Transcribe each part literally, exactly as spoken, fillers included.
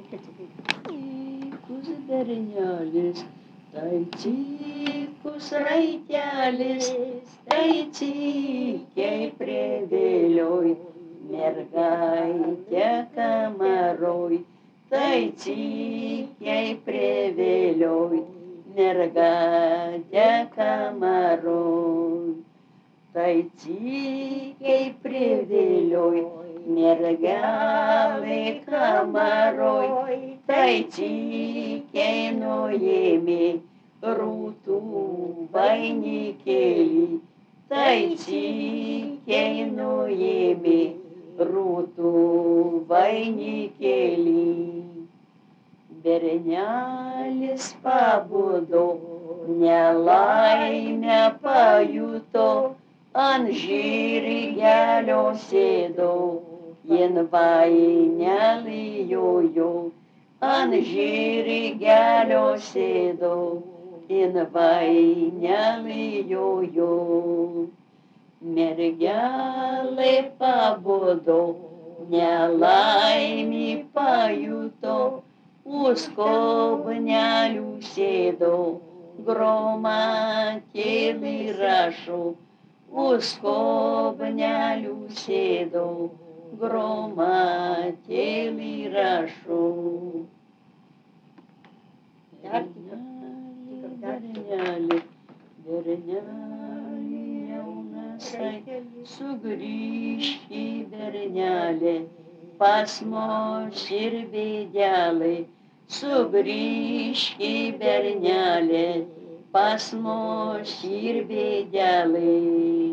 Tykus bernelis, tai tykus raitelis, tai tykiai prie vėlioj, mergaitė kamaroj, tai tykiai prie vėlioj, mergaitė kamaroj. Tai tykiai prie vėlioj, mergelė kamaroj, tai tykiai nuėmė rūtų vainikėlį, tai tykiai nuėmė rūtų vainikėlį. Bernelis pabudo, nelaimę pajuto, ant žirgelio sėdo, jin vainelį jojo, ant žirgelio sėdo, jin vainelį jojo. Mergelė pabudo, nelaimį pajuto, už skobnelių sėdo, gromatėlį rašo, už skobnelių sėdo, gromatėlį rašo. Berneli, berneli jaunasai, sugrįžk į bernelį, pas mus ir bėdelai, sugrįžk į bernelį, pas mus ir bėdelai.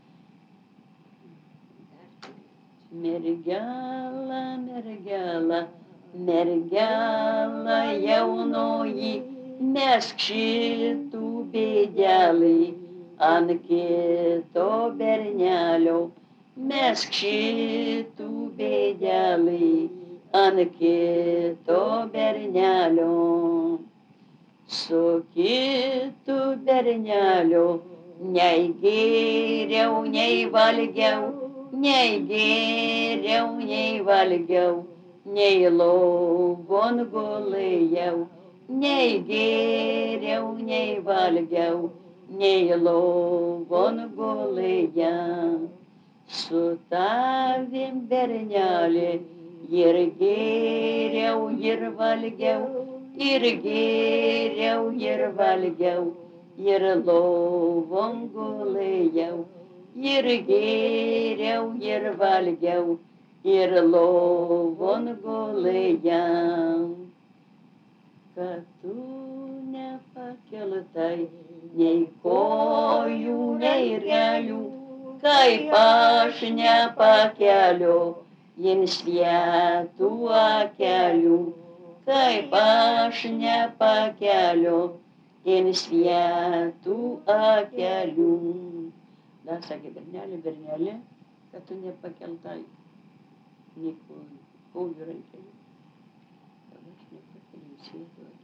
Mergela, mergela, mergela jaunoji, mesk šitų bėdelai ant kito bernelio, mesk šitų bėdelai ant kito bernelio. Su kitu berneliu nei gėriau, nei valgiau, nei gėriau, nei valgiau, nei lovon gulėjau, nei gėriau, nei valgiau, nei lovon gulėjau. Su tavim berneli ir gėriau, ir valgiau, ir gėriau, ir valgiau, ir lovon gulėjau, ir gėriau, ir valgiau, ir lovon gulėjau. Kad tu nepakeltai nei kojų, nei realių, kaip aš nepakeliu jiems vietų akelių, kaip aš nepakeliu jiems vietų akelių. Dar sakė berneli, berneli, kad tu nepakeltai nei kojų, kojų rankelių. Kad aš nepakeliu sėdu.